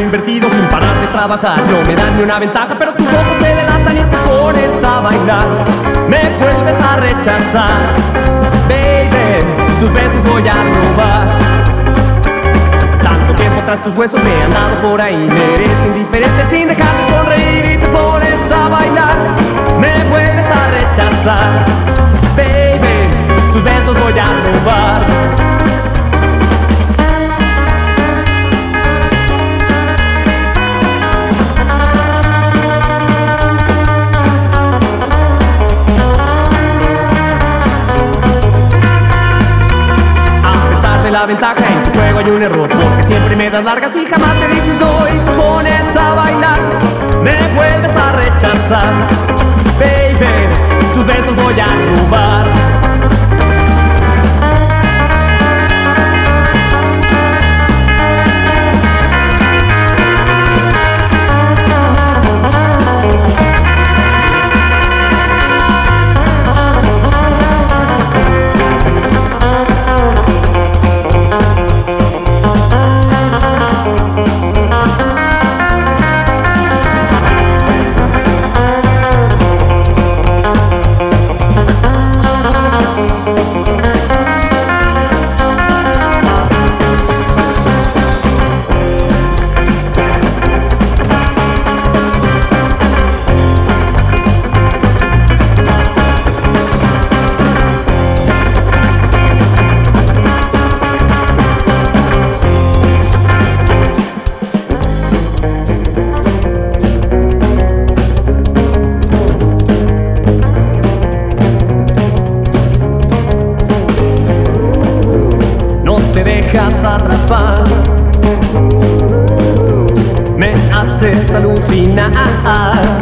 invertido sin parar de trabajar. No me dan ni una ventaja, pero tus ojos me delatan y te pones a bailar. Me vuelves a rechazar, baby, tus besos voy a robar. Tanto tiempo tras tus huesos he andado por ahí. Me eres indiferente sin dejar de sonreír y te pones a bailar. Me vuelves a rechazar, baby, tus besos voy a robar. La ventaja en tu juego hay un error, porque siempre me das largas y jamás me dices no. Y te pones a bailar, me vuelves a rechazar, baby, tus besos voy a robar. Te dejas atrapar, me haces alucinar.